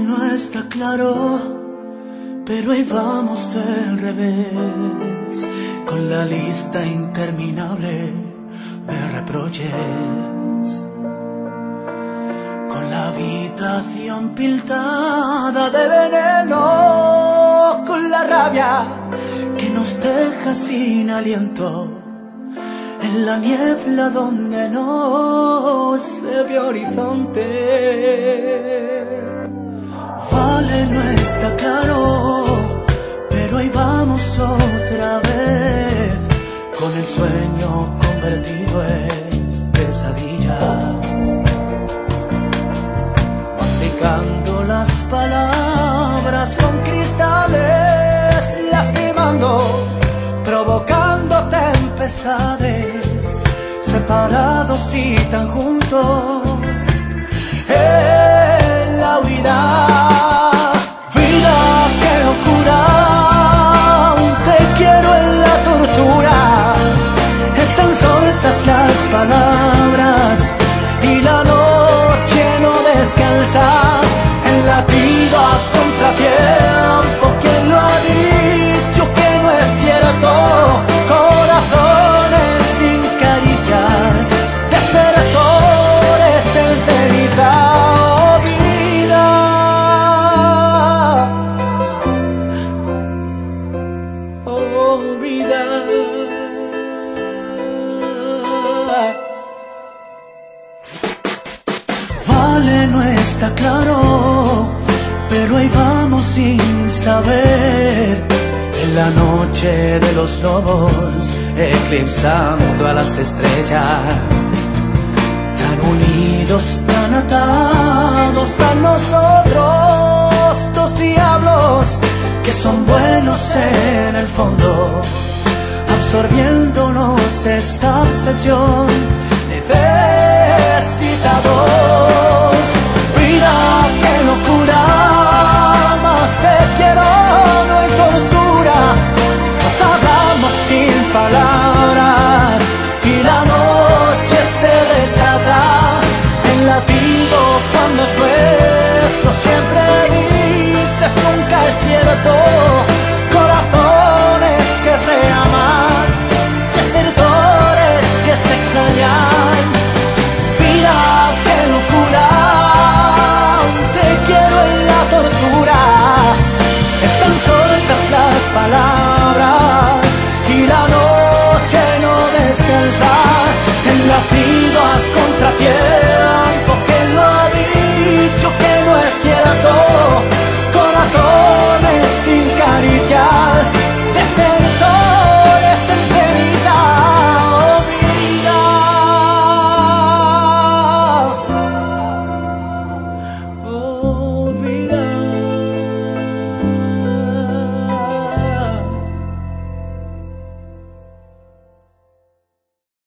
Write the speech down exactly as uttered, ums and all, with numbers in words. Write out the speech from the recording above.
no está claro, pero ahí vamos del revés, con la lista interminable de reproches, con la habitación pintada de veneno, con la rabia que nos deja sin aliento, en la niebla donde no se ve horizonte. Vale, no está claro, pero ahí vamos otra vez, con el sueño convertido en pesadilla, masticando las palabras con cristales, lastimando, provocando tempestades, separados y tan juntos en la huida. Vida, qué locura, aún te quiero en la tortura. Están sueltas las palabras y la noche no descansa, el latido a contratiempo. ¿Quién lo ha dicho que no es cierto? Corazones sin caricias, desertores en ceniza. Oh, vida, oh, vida. Vale, no está claro, pero ahí vamos sin saber, en la noche de los lobos, eclipsando a las estrellas, tan unidos, tan atados, tan nosotros, dos diablos que son buenos en el fondo, absorbiéndonos esta obsesión